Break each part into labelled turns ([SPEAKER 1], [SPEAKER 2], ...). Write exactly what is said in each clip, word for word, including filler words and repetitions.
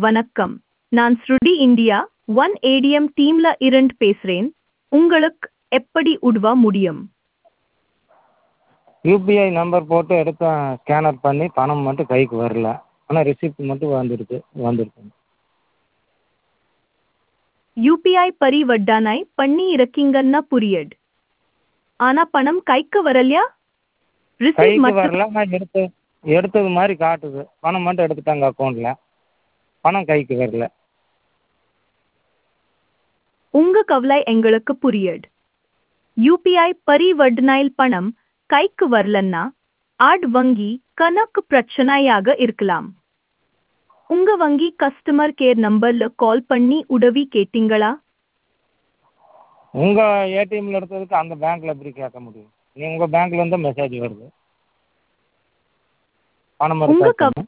[SPEAKER 1] வணக்கம். நான் ஸ்ருடி India one ATM டீம்ல இருந்து பேசுறேன். உங்களுக்கு எப்படி உதவ முடியும்?
[SPEAKER 2] யூபிஐ நம்பர் போட்டு எடுத்தேன், ஸ்கேனர் பண்ணி பணம் மட்டும் கைக்கு வரல. ஆனால் ரிசிப்ட் மட்டும் வந்துருக்கு வந்துருக்கு
[SPEAKER 1] யூபிஐ பரிவர்த்தனை பண்ணி இருக்கீங்கன்னா புரியுது. ஆனா பணம் கைக்கு வரலையா? ரிசீவ்
[SPEAKER 2] கைக்கு
[SPEAKER 1] மட்டும்
[SPEAKER 2] வரல. நான் எடுத்து எடுத்தது மாதிரி காட்டுது. பணம் மட்டும் எடுத்துட்டாங்க அக்கௌண்ட்டில். பணம் கைக்கு வரல.
[SPEAKER 1] உங்க கவலை எங்களுக்கு புரியுது. யூபிஐ பரிவர்த்தனையில் பணம் கைக்கு வரலன்னா ஆட் வங்கி கணக்கு பிரச்சனையாக இருக்கலாம். உங்க வங்கி கஸ்டமர் கேர் நம்பர்ல கால் பண்ணி உதவி கேட்டீங்களா?
[SPEAKER 2] உங்கள் ஏடிஎம்மில் எடுத்ததுக்கு அந்த பேங்க்கில் எப்படி கேட்க முடியும்? நீ உங்கள் பேங்க்லேருந்து மெசேஜ் வருது, பணம்
[SPEAKER 1] உங்க
[SPEAKER 2] எடுத்தாச்சுன்னு.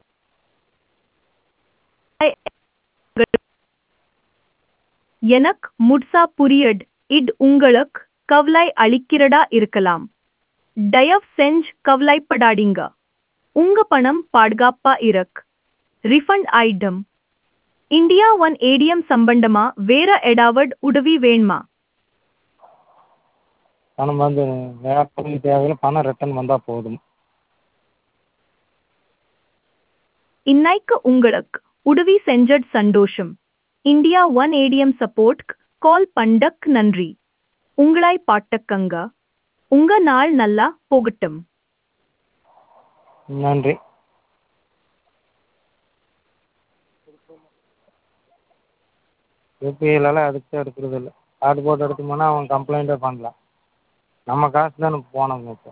[SPEAKER 1] எனக்கு முழுசா புரியுது. இது உங்களுக்கு கவலை அளிக்கிறதா இருக்கலாம். தயவு செஞ்சு கவலைப்படாதீங்க. உங்க பணம் பாதுகாப்பா இருக்கு. ரிஃபண்ட் ஆயிடும். இந்தியா ஒன் ஏடிஎம் சம்பந்தமா வேற ஏதாவது உதவி வேணுமா?
[SPEAKER 2] பணம் வந்து வேற உதவி தேவையில்லை, பணம் ரிட்டர்ன் வந்தால் போதும்.
[SPEAKER 1] இன்னைக்கு உங்களுக்கு உதவி செஞ்சது சந்தோஷம். India one ATM support call பண்ணதுக்கு நன்றி. உங்களை பாட்டுக்கங்க. உங்க நாள் நல்லா போகட்டும்.
[SPEAKER 2] நன்றி. யூபிஐலலாம் அதுக்கு எடுக்கிறது இல்லை. கார்டு போட்டு எடுத்து போனால் அவன் கம்ப்ளைண்ட்டே பண்ணலாம். நம்ம காசு தானே போனோம் இப்போ.